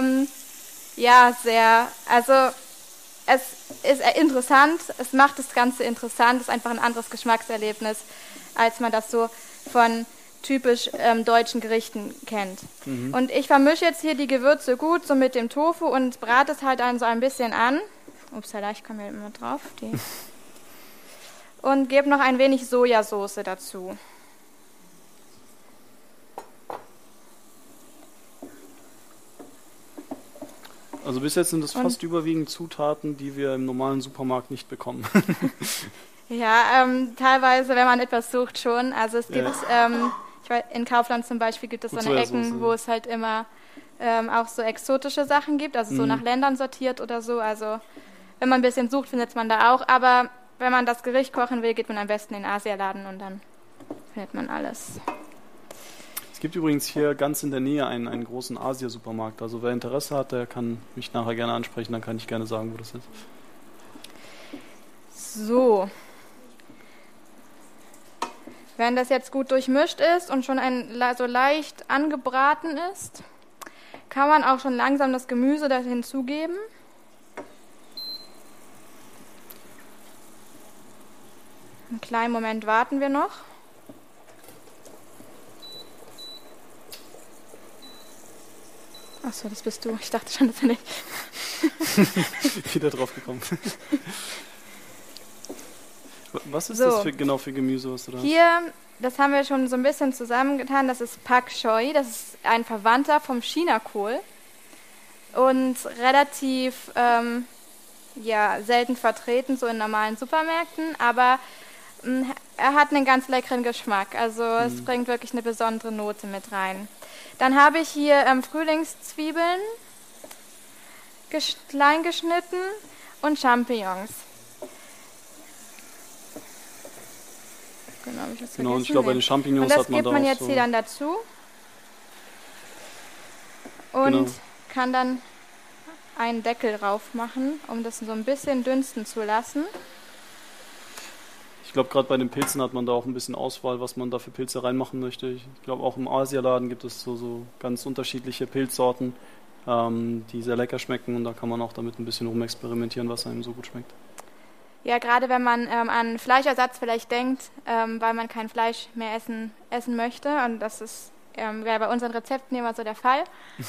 es ist interessant, es macht das Ganze interessant, es ist einfach ein anderes Geschmackserlebnis, als man das so von typisch deutschen Gerichten kennt. Und ich vermische jetzt hier die Gewürze gut so mit dem Tofu und brate es halt dann so ein bisschen an. Upsala, ich komme hier immer drauf. Und gebe noch ein wenig Sojasauce dazu. Also bis jetzt sind das fast überwiegend Zutaten, die wir im normalen Supermarkt nicht bekommen. Ja, teilweise, wenn man etwas sucht, schon. Also es gibt, ich weiß, in Kaufland zum Beispiel gibt es so eine Ecken, wo es halt immer auch so exotische Sachen gibt, also so nach Ländern sortiert oder so. Also wenn man ein bisschen sucht, findet man da auch. Aber wenn man das Gericht kochen will, geht man am besten in den Asialaden und dann findet man alles. Es gibt übrigens hier ganz in der Nähe einen großen Asia-Supermarkt. Also wer Interesse hat, der kann mich nachher gerne ansprechen, dann kann ich gerne sagen, wo das ist. So. Wenn das jetzt gut durchmischt ist und schon so leicht angebraten ist, kann man auch schon langsam das Gemüse da hinzugeben. Einen kleinen Moment warten wir noch. Achso, das bist du. Ich dachte schon, das bin ich. Wieder drauf gekommen. Was ist das genau für Gemüse, was du da hast? Hier, das haben wir schon so ein bisschen zusammengetan, das ist Pak Choi, das ist ein Verwandter vom Chinakohl und relativ selten vertreten, so in normalen Supermärkten, aber er hat einen ganz leckeren Geschmack, also es bringt wirklich eine besondere Note mit rein. Dann habe ich hier Frühlingszwiebeln klein geschnitten und Champignons. Genau, und ich glaube, bei den Champignons hat man da auch so... Und das gibt man jetzt hier dann dazu und kann dann einen Deckel drauf machen, um das so ein bisschen dünsten zu lassen. Ich glaube, gerade bei den Pilzen hat man da auch ein bisschen Auswahl, was man da für Pilze reinmachen möchte. Ich glaube, auch im Asialaden gibt es so ganz unterschiedliche Pilzsorten, die sehr lecker schmecken, und da kann man auch damit ein bisschen rumexperimentieren, was einem so gut schmeckt. Ja, gerade wenn man an Fleischersatz vielleicht denkt, weil man kein Fleisch mehr essen möchte, und das ist wäre bei unseren Rezepten immer so der Fall,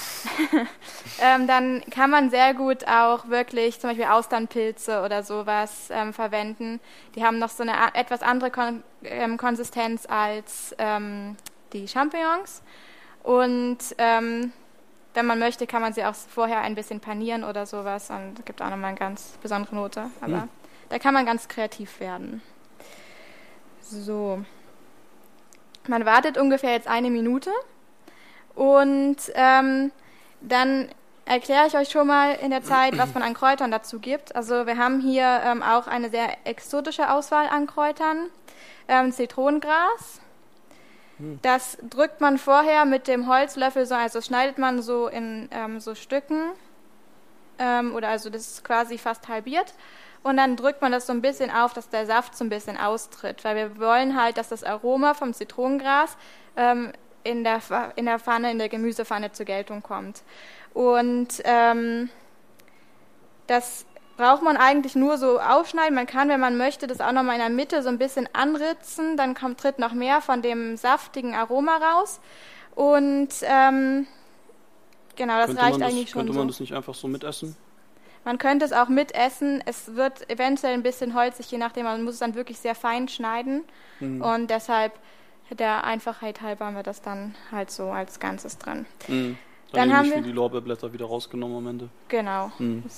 dann kann man sehr gut auch wirklich zum Beispiel Austernpilze oder sowas verwenden. Die haben noch so eine etwas andere Konsistenz als die Champignons, und wenn man möchte, kann man sie auch vorher ein bisschen panieren oder sowas, und das gibt auch nochmal eine ganz besondere Note, aber da kann man ganz kreativ werden. So. Man wartet ungefähr jetzt 1 Minute und dann erkläre ich euch schon mal in der Zeit, was man an Kräutern dazu gibt. Also wir haben hier auch eine sehr exotische Auswahl an Kräutern. Zitronengras. Das drückt man vorher mit dem Holzlöffel so, also schneidet man so in so Stücken, oder also das ist quasi fast halbiert. Und dann drückt man das so ein bisschen auf, dass der Saft so ein bisschen austritt. Weil wir wollen halt, dass das Aroma vom Zitronengras in der Pfanne, in der Gemüsepfanne zur Geltung kommt. Und das braucht man eigentlich nur so aufschneiden. Man kann, wenn man möchte, das auch nochmal in der Mitte so ein bisschen anritzen. Dann tritt noch mehr von dem saftigen Aroma raus. Und genau, das reicht eigentlich schon so. Könnte man das nicht einfach so mitessen? Man könnte es auch mitessen. Es wird eventuell ein bisschen holzig, je nachdem. Man muss es dann wirklich sehr fein schneiden. Und deshalb, der Einfachheit halber, haben wir das dann halt so als Ganzes drin. Dann haben wir die Lorbeerblätter wieder rausgenommen am Ende. Genau.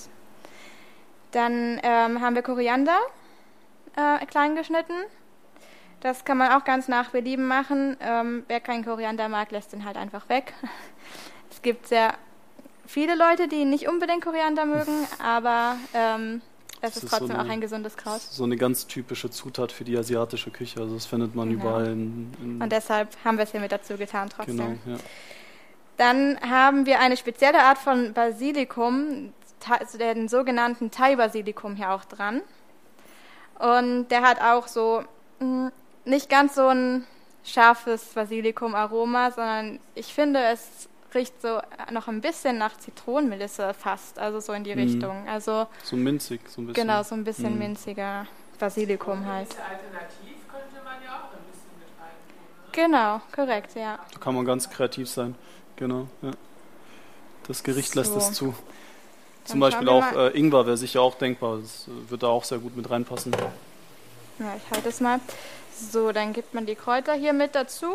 Dann haben wir Koriander klein geschnitten. Das kann man auch ganz nach Belieben machen. Wer keinen Koriander mag, lässt den halt einfach weg. Es gibt sehr viele Leute, die nicht unbedingt Koriander mögen, aber es ist trotzdem auch ein gesundes Kraut. So eine ganz typische Zutat für die asiatische Küche, also das findet man überall. Und deshalb haben wir es hier mit dazu getan trotzdem. Genau, ja. Dann haben wir eine spezielle Art von Basilikum, also den sogenannten Thai-Basilikum hier auch dran. Und der hat auch so nicht ganz so ein scharfes Basilikum-Aroma, sondern ich finde, es riecht so noch ein bisschen nach Zitronenmelisse fast, also so in die Richtung. Also so minzig, so ein bisschen. Genau, so ein bisschen minziger Basilikum halt. Alternativ könnte man ja auch ein bisschen mit reintun. Genau, korrekt, ja. Da kann man ganz kreativ sein. Genau, ja. Das Gericht lässt es zu. Zum Beispiel auch Ingwer wäre sicher auch denkbar. Das wird da auch sehr gut mit reinpassen. Ja, ich halte es mal. So, dann gibt man die Kräuter hier mit dazu.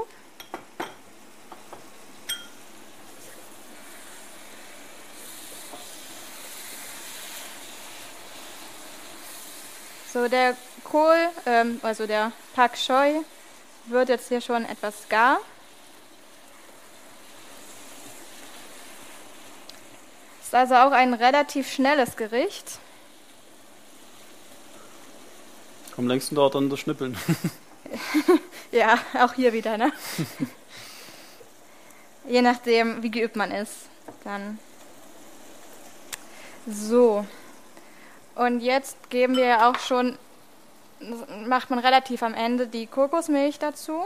So, der Kohl, also der Pak Choi, wird jetzt hier schon etwas gar. Ist also auch ein relativ schnelles Gericht. Am längsten dauert dann das Schnippeln. Ja, auch hier wieder, ne? Je nachdem, wie geübt man ist. Dann. So. Und jetzt geben wir auch schon, macht man relativ am Ende die Kokosmilch dazu.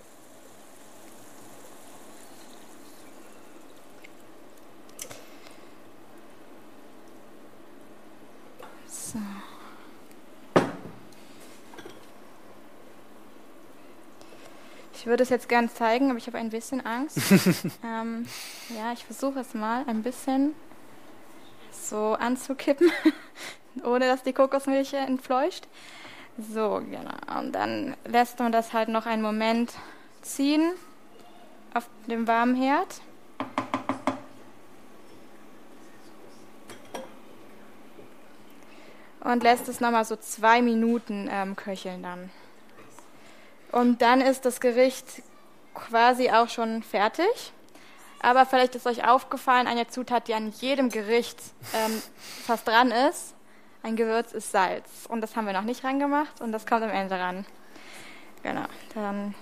So. Ich würde es jetzt gern zeigen, aber ich habe ein bisschen Angst. Ja, ich versuche es mal ein bisschen so anzukippen, ohne dass die Kokosmilch entfleuscht. So, genau. Und dann lässt man das halt noch einen Moment ziehen auf dem warmen Herd. Und lässt es nochmal so 2 Minuten köcheln dann. Und dann ist das Gericht quasi auch schon fertig. Aber vielleicht ist euch aufgefallen, eine Zutat, die an jedem Gericht fast dran ist. Ein Gewürz ist Salz. Und das haben wir noch nicht reingemacht und das kommt am Ende ran. Genau, dann...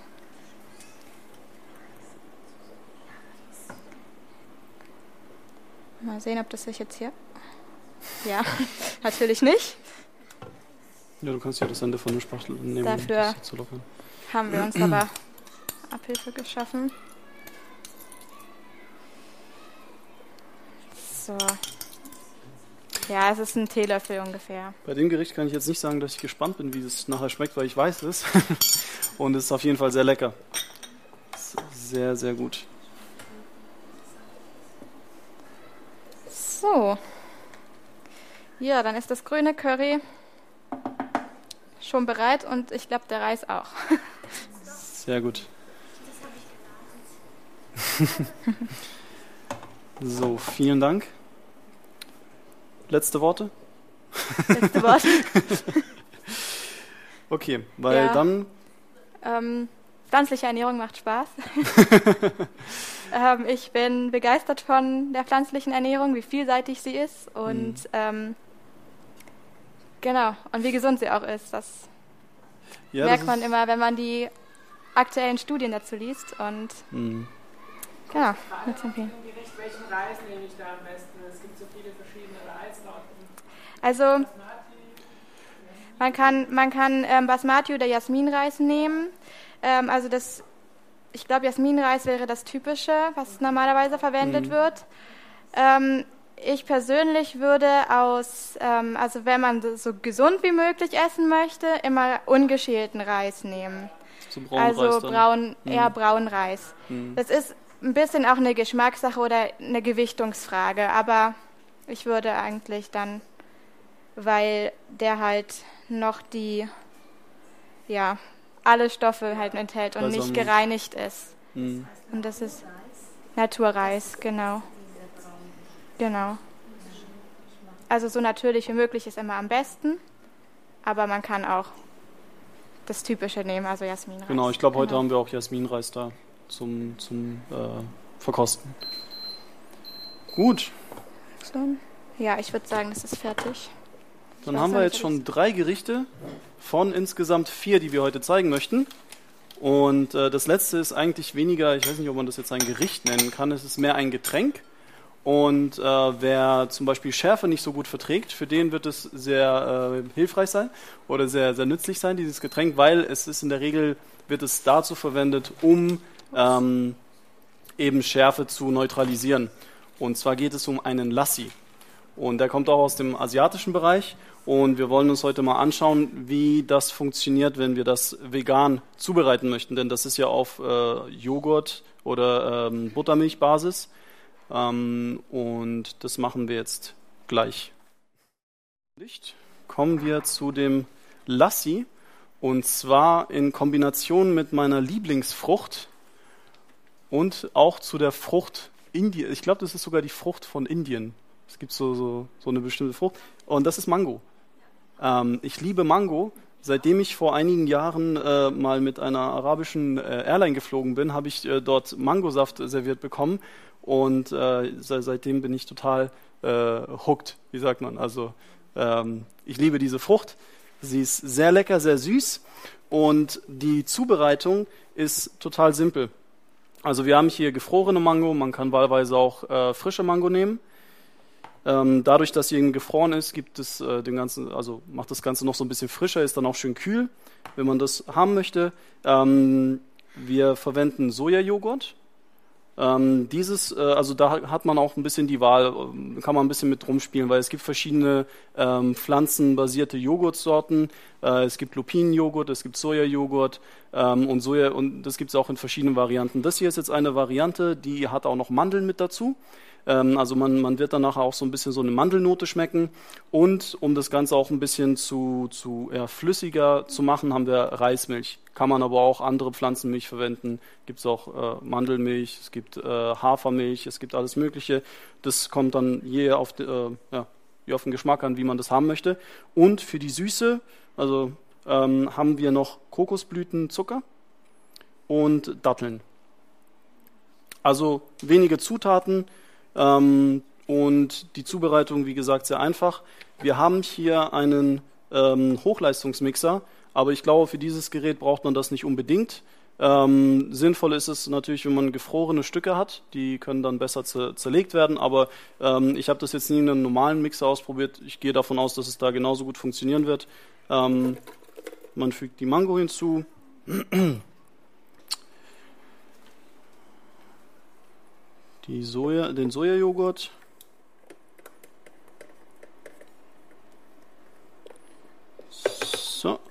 Mal sehen, ob das sich jetzt hier... Ja, natürlich nicht. Ja, du kannst ja das Ende von der Spachtel nehmen. Dafür zu lockern. Haben wir uns aber Abhilfe geschaffen. So. Ja, es ist ein Teelöffel ungefähr. Bei dem Gericht kann ich jetzt nicht sagen, dass ich gespannt bin, wie es nachher schmeckt, weil ich weiß es. Und es ist auf jeden Fall sehr lecker. Sehr, sehr gut. So. Ja, dann ist das grüne Curry schon bereit und ich glaube, der Reis auch. Sehr gut. So, vielen Dank. Letzte Worte? Letzte Worte. Okay, weil Ja. dann... Pflanzliche Ernährung macht Spaß. Ich bin begeistert von der pflanzlichen Ernährung, wie vielseitig sie ist und genau, und wie gesund sie auch ist. Das Ja, merkt das man ist- immer, wenn man die aktuellen Studien dazu liest. Und genau, mit zu empfehlen. Gericht, welchen Reis nehme ich da am besten? Es gibt so viele verschiedene Reissorten. Also man kann Basmati oder Jasminreis nehmen. Also ich glaube, Jasminreis wäre das Typische, was normalerweise verwendet wird. Ich persönlich würde also wenn man so gesund wie möglich essen möchte, immer ungeschälten Reis nehmen. so braunen Also Reis dann. eher Braunreis. Das ist ein bisschen auch eine Geschmackssache oder eine Gewichtungsfrage, aber ich würde eigentlich dann, weil der halt noch alle Stoffe halt enthält und Balsam. nicht gereinigt ist. Mhm. Und das ist Naturreis, genau. Genau. Also so natürlich wie möglich ist immer am besten, aber man kann auch das Typische nehmen, also Jasminreis. Genau, ich glaube, heute Genau. haben wir auch Jasminreis da zum Verkosten. Gut, Ja, ich würde sagen, das ist fertig. dann weiß haben noch wir nicht, jetzt ob schon 3 Gerichte von insgesamt 4, die wir heute zeigen möchten. Und das letzte ist eigentlich weniger, ich weiß nicht, ob man das jetzt ein Gericht nennen kann, es ist mehr ein Getränk. Und wer zum Beispiel Schärfe nicht so gut verträgt, für den wird es sehr hilfreich sein oder sehr, sehr nützlich sein, dieses Getränk, weil es ist in der Regel, wird es dazu verwendet, um eben Schärfe zu neutralisieren. Und zwar geht es um einen Lassi. Und der kommt auch aus dem asiatischen Bereich. Und wir wollen uns heute mal anschauen, wie das funktioniert, wenn wir das vegan zubereiten möchten. Denn das ist ja auf Joghurt oder Buttermilchbasis. Und das machen wir jetzt gleich. Kommen wir zu dem Lassi. Und zwar in Kombination mit meiner Lieblingsfrucht und auch zu der Frucht Indien. Ich glaube, das ist sogar die Frucht von Indien. Es gibt so eine bestimmte Frucht. Und das ist Mango. Ich liebe Mango. Seitdem ich vor einigen Jahren mal mit einer arabischen Airline geflogen bin, habe ich dort Mangosaft serviert bekommen. Und seitdem bin ich total hooked, wie sagt man. Also ich liebe diese Frucht. Sie ist sehr lecker, sehr süß. Und die Zubereitung ist total simpel. Also wir haben hier gefrorene Mango. Man kann wahlweise auch frische Mango nehmen. Dadurch, dass sie eben gefroren ist, gibt es macht das Ganze noch so ein bisschen frischer, ist dann auch schön kühl, wenn man das haben möchte. Wir verwenden Sojajoghurt. Also da hat man auch ein bisschen die Wahl, kann man ein bisschen mit rumspielen, weil es gibt verschiedene pflanzenbasierte Joghurtsorten. Es gibt Lupinenjoghurt, es gibt Sojajoghurt und das gibt es auch in verschiedenen Varianten. Das hier ist jetzt eine Variante, die hat auch noch Mandeln mit dazu. Also man wird danach auch so ein bisschen so eine Mandelnote schmecken. Und um das Ganze auch ein bisschen zu flüssiger zu machen, haben wir Reismilch. Kann man aber auch andere Pflanzenmilch verwenden. Gibt es auch Mandelmilch, es gibt Hafermilch, es gibt alles Mögliche. Das kommt dann je auf den Geschmack an, wie man das haben möchte. Und für die Süße, haben wir noch Kokosblütenzucker und Datteln. Also wenige Zutaten. Und die Zubereitung, wie gesagt, sehr einfach. Wir haben hier einen Hochleistungsmixer, aber ich glaube, für dieses Gerät braucht man das nicht unbedingt. Sinnvoll ist es natürlich, wenn man gefrorene Stücke hat, die können dann besser zerlegt werden, aber ich habe das jetzt nie in einem normalen Mixer ausprobiert. Ich gehe davon aus, dass es da genauso gut funktionieren wird. Man fügt die Mango hinzu. Den Sojajoghurt. So.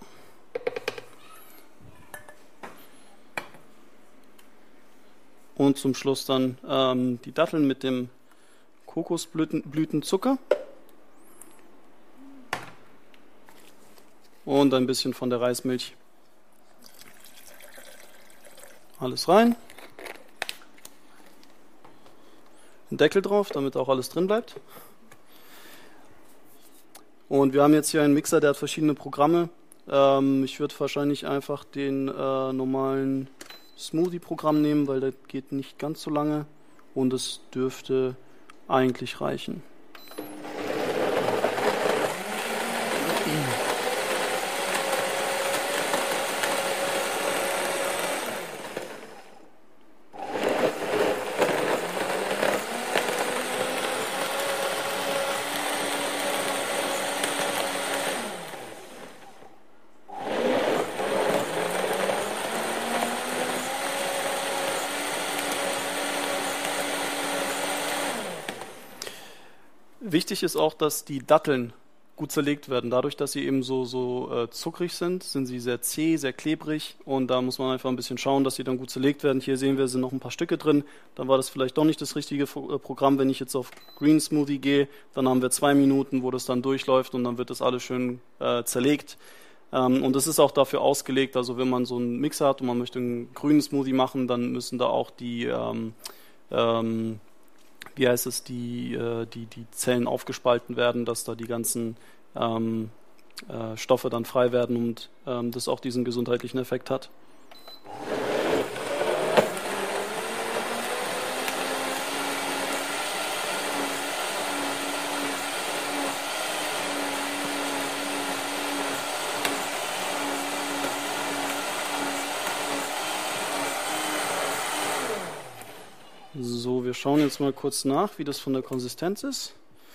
Und zum Schluss dann die Datteln mit dem Kokosblütenzucker. Und ein bisschen von der Reismilch. Alles rein. Einen Deckel drauf, damit auch alles drin bleibt. Und wir haben jetzt hier einen Mixer, der hat verschiedene Programme. Ich würde wahrscheinlich einfach den normalen Smoothie-Programm nehmen, weil der geht nicht ganz so lange und es dürfte eigentlich reichen. Wichtig ist auch, dass die Datteln gut zerlegt werden. Dadurch, dass sie eben so zuckrig sind sie sehr zäh, sehr klebrig und da muss man einfach ein bisschen schauen, dass sie dann gut zerlegt werden. Hier sehen wir, sind noch ein paar Stücke drin. Dann war das vielleicht doch nicht das richtige Programm. Wenn ich jetzt auf Green Smoothie gehe, dann haben wir 2 Minuten, wo das dann durchläuft und dann wird das alles schön zerlegt. Und das ist auch dafür ausgelegt, also wenn man so einen Mixer hat und man möchte einen grünen Smoothie machen, dann müssen da auch die Zellen aufgespalten werden, dass da die ganzen Stoffe dann frei werden und das auch diesen gesundheitlichen Effekt hat. wir schauen jetzt mal kurz nach, wie das von der Konsistenz ist.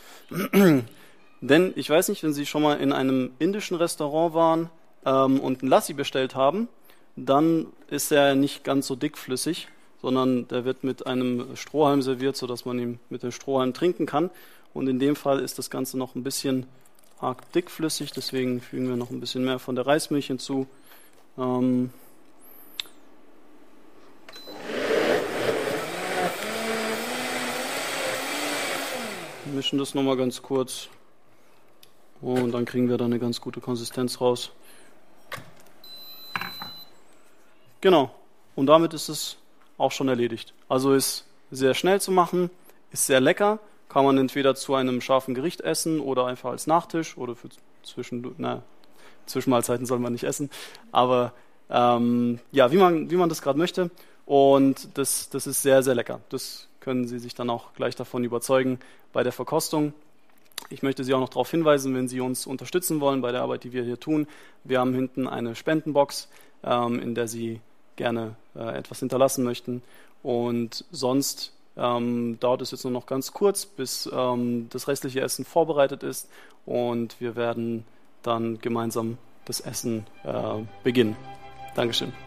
Denn ich weiß nicht, wenn Sie schon mal in einem indischen Restaurant waren und einen Lassi bestellt haben, dann ist er nicht ganz so dickflüssig, sondern der wird mit einem Strohhalm serviert, sodass man ihn mit dem Strohhalm trinken kann. Und in dem Fall ist das Ganze noch ein bisschen arg dickflüssig, deswegen fügen wir noch ein bisschen mehr von der Reismilch hinzu. Mischen das nochmal ganz kurz und dann kriegen wir da eine ganz gute Konsistenz raus. Genau, und damit ist es auch schon erledigt. Also ist sehr schnell zu machen, ist sehr lecker, kann man entweder zu einem scharfen Gericht essen oder einfach als Nachtisch oder für Zwischenmahlzeiten soll man nicht essen, aber ja, wie man das gerade möchte. Und das ist sehr, sehr lecker. Das können Sie sich dann auch gleich davon überzeugen bei der Verkostung. Ich möchte Sie auch noch darauf hinweisen, wenn Sie uns unterstützen wollen bei der Arbeit, die wir hier tun. Wir haben hinten eine Spendenbox, in der Sie gerne etwas hinterlassen möchten. Und sonst dauert es jetzt nur noch ganz kurz, bis das restliche Essen vorbereitet ist. Und wir werden dann gemeinsam das Essen beginnen. Dankeschön.